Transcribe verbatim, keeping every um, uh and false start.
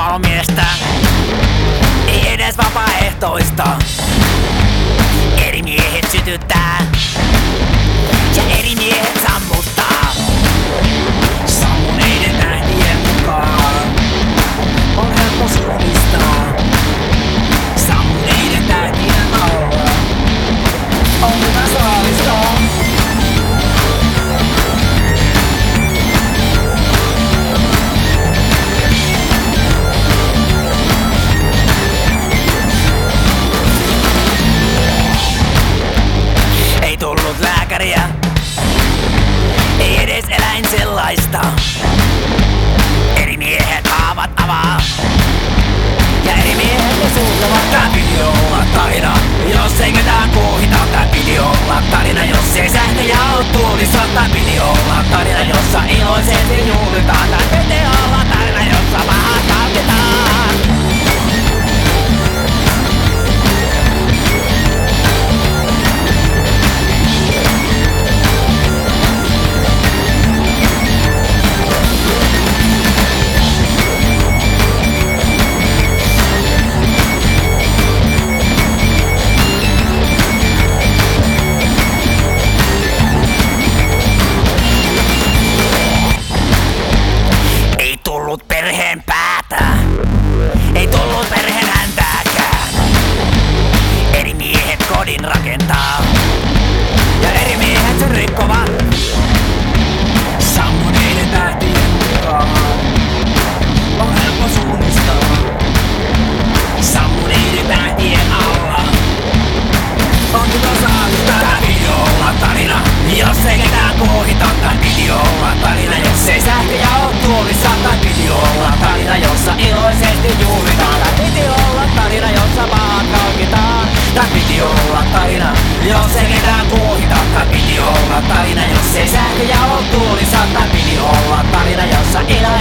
palomiestä, ei edes vapaaehtoista. Eri miehet sytyttää ja eri miehet sammuttaa. Sammuneiden tähtien mukaan on helppo suunnistaa. Sammuneiden tähtien alla on hyvä saalistaa. Ei tullut lääkäriä, ei edes eläin sellaista. Eri miehet haavat avaa ja eri miehet ne suutlevat. Tää piti olla tarina, jos ei ketään kuohita. Tää piti olla tarina, jos ei sähköjä oo tuulissa. Tää piti olla tarina, jossa iloisesti juhlitaan. Tää piti olla tarina, jossa pahat talkitaan. Perheen päätä, ei tullut perheen häntääkään. Eri miehet kodin rakentaa ja eri miehet sen rikkovat. Sammuneiden tähtien mukaan on helppo suunnistaa. Sammuneiden tähtien alla on hyvä saalistaa. Tää piti olla tarina, jos ei ketään kuohita. Tää piti olla tarina, jos ei sähköjä oo tuolissa. Tää piti olla tarina, jossa iloisesti juhlitaan. Tää piti olla tarina, jossa pahat kalkitaan. Tää piti olla tarina, jos ei ketään kuohita. Tää piti olla tarina, jos ei sähköjä oo tuolissa. Tää piti olla tarina, jossa iloisesti